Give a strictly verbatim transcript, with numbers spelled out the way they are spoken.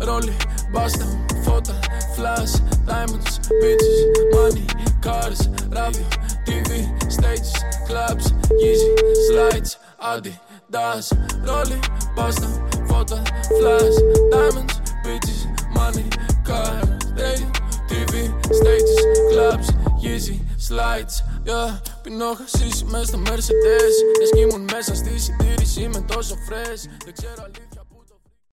ρόλοι, μπάστα, φώτα, flash, diamonds, bitches, money, cars, radio, τι βι, stages, clubs, Yeezy, slides, Adidas, ρόλοι, μπάστα, φώτα, flash, diamonds, bitches, money, cars, radio, τι βι, stages, clubs, Yeezy, slides, yeah. Πίνω χασίσι μες στο Mercedes. Εσκήμουν μέσα στη συντήρηση με τόσο fresh. Δεν ξέρω αλήθεια.